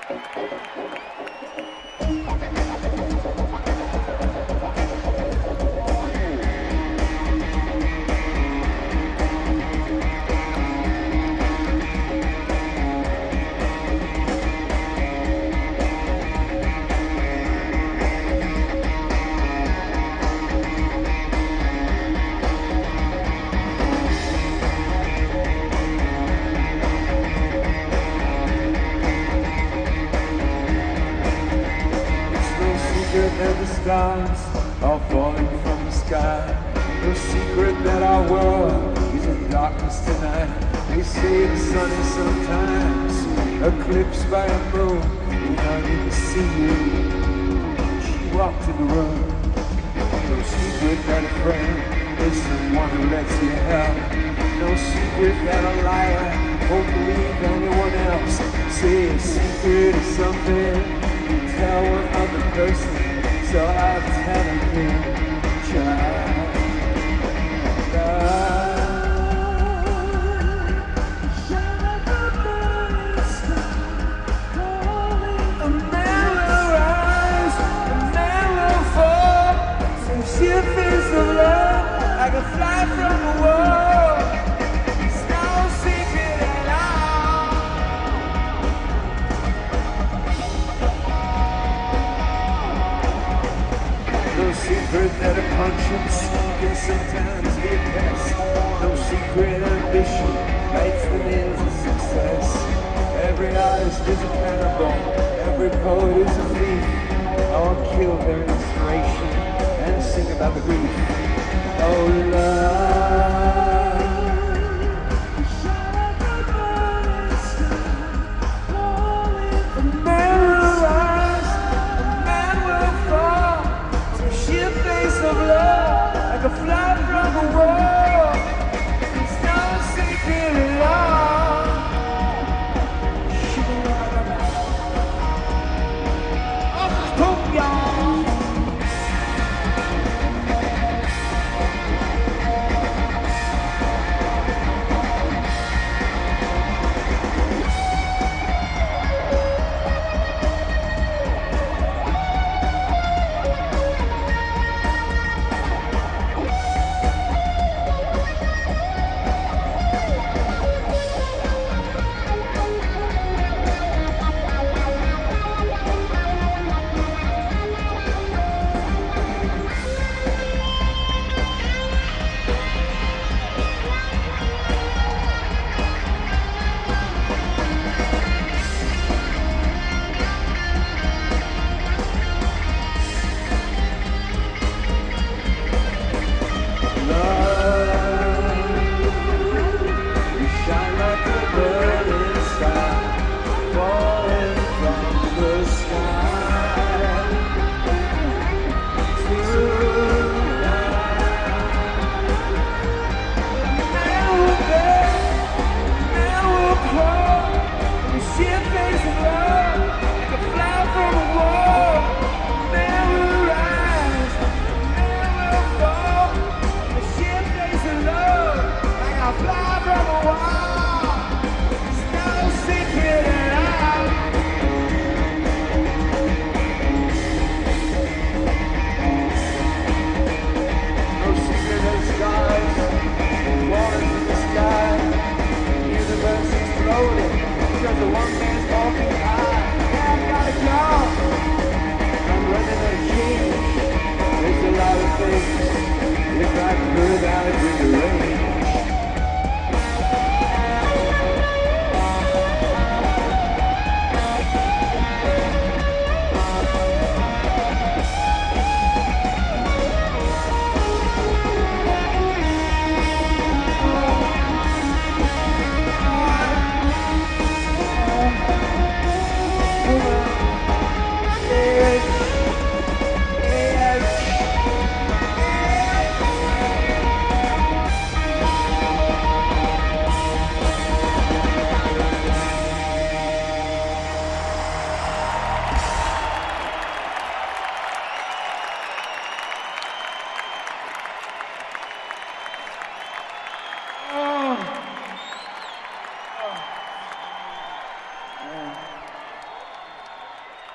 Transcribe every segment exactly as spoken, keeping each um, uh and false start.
And the stars are falling from the sky. No secret that our world is in darkness tonight. They say the sun is sometimes eclipsed by a moon. And I didn't see you. She walked in the room. No secret that a friend is someone who lets you help. No secret that a liar won't believe anyone else. Say a secret is something you tell one other person. So I'll tell again, child. A man will rise, a man will fall. Some shivers of love, I can fly from the wall. It's no secret at all. No secret that a conscience can sometimes be a pest. No secret ambition lights the nails of success. Every artist is a cannibal, every poet is a thief. All kill their inspiration and sing about the grief. Oh, love. A man will rise, a man will fall. Sheer face of love, like a fly from the wall. It's no secret at all. Oh, y'all.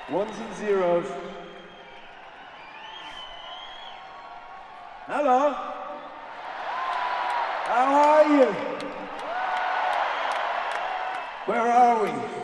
Ones and zeros. Hello. How are you? Where are we?